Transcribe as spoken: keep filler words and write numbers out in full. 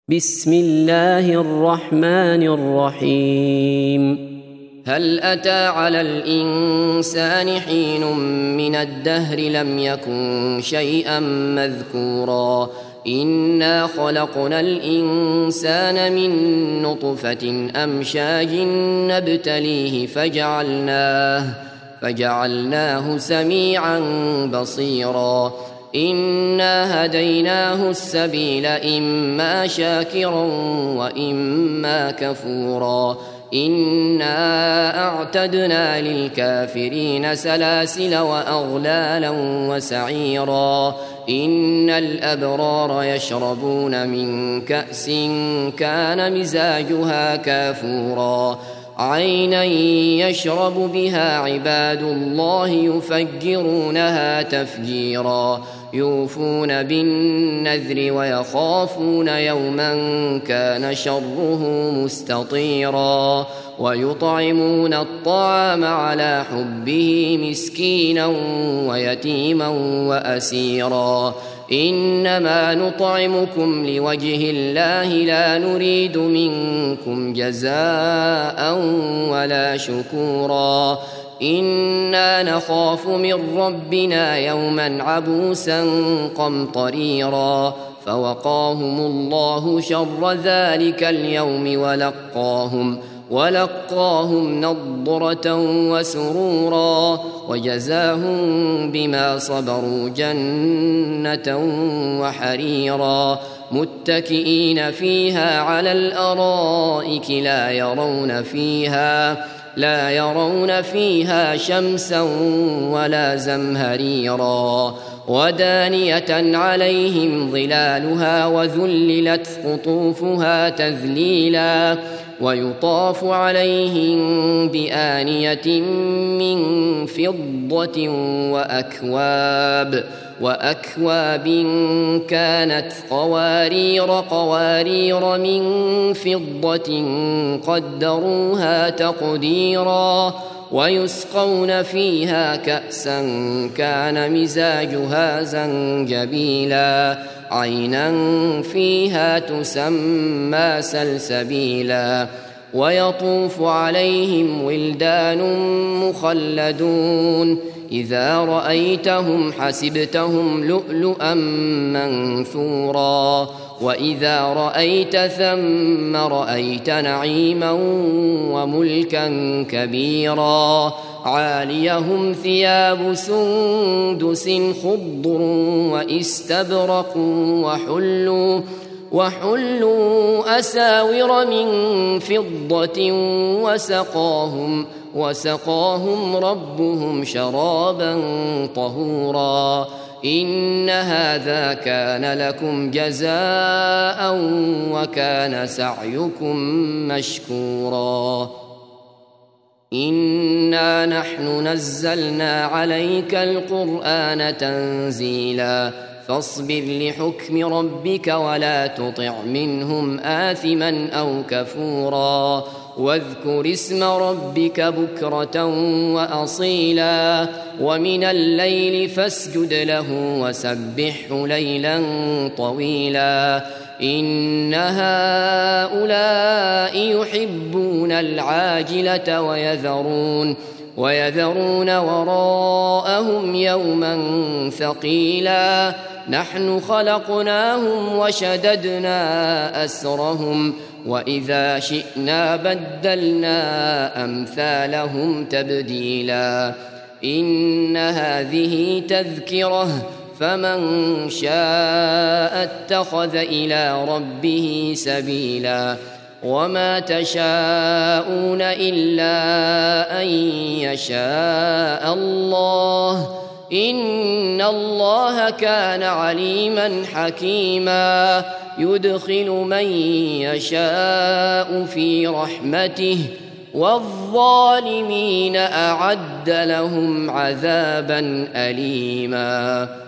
بسم الله الرحمن الرحيم. هل أتى على الإنسان حين من الدهر لم يكن شيئا مذكورا إنا خلقنا الإنسان من نطفة أمشاج نبتليه فجعلناه, فجعلناه سميعا بصيرا إنا هديناه السبيل إما شاكرا وإما كفورا إنا أعتدنا للكافرين سلاسل وأغلالا وسعيرا إن الأبرار يشربون من كأس كان مزاجها كافورا عينا يشرب بها عباد الله يفجرونها تفجيرا يوفون بالنذر ويخافون يوما كان شره مستطيرا ويطعمون الطعام على حبه مسكينا ويتيما وأسيرا إنما نطعمكم لوجه الله لا نريد منكم جزاء ولا شكورا إنا نخاف من ربنا يوما عبوسا قمطريرا فوقاهم الله شر ذلك اليوم ولقاهم ولقاهم نضرة وسرورا وجزاهم بما صبروا جنة وحريرا متكئين فيها على الأرائك لا يرون فيها لا يرون فيها شمسا ولا زمهريرا ودانية عليهم ظلالها وذللت قطوفها تذليلا ويطاف عليهم بآنية من فضة وأكواب وأكواب كانت قوارير قوارير من فضة قدروها تقديرا ويسقون فيها كأسا كان مزاجها زنجبيلا عينا فيها تسمى سلسبيلا ويطوف عليهم ولدان مخلدون إذا رأيتهم حسبتهم لؤلؤا منثورا وإذا رأيت ثم رأيت نعيما وملكا كبيرا عاليهم ثياب سندس خضر واستبرق وحلوا وحلوا أساور من فضة وسقاهم وسقاهم ربهم شرابا طهورا إن هذا كان لكم جزاء وكان سعيكم مشكورا إنا نحن نزلنا عليك القرآن تنزيلا فاصبر لحكم ربك ولا تطع منهم آثما أو كفورا واذكر اسم ربك بكرة وأصيلا ومن الليل فاسجد له وسبحه ليلا طويلا إن هؤلاء يحبون العاجلة ويذرون ويذرون وراءهم يوما ثقيلا نحن خلقناهم وشددنا أسرهم وإذا شئنا بدلنا أمثالهم تبديلا إن هذه تذكرة فمن شاء اتخذ إلى ربه سبيلا وما تشاءون إلا أن يشاء الله إن الله كان عليما حكيما يدخل من يشاء في رحمته والظالمين أعد لهم عذابا أليما.